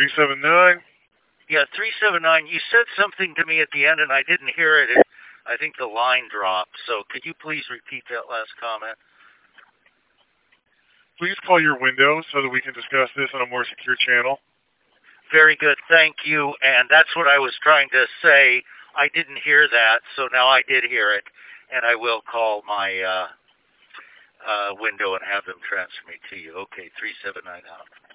379. Yeah, 379. You said something to me at the end, and I didn't hear it. I think the line dropped. So could you please repeat that last comment? Please call your window so that we can discuss this on a more secure channel. Very good. Thank you. And that's what I was trying to say. I didn't hear that, so now I did hear it, and I will call my window and have them transfer me to you. Okay, 379 out.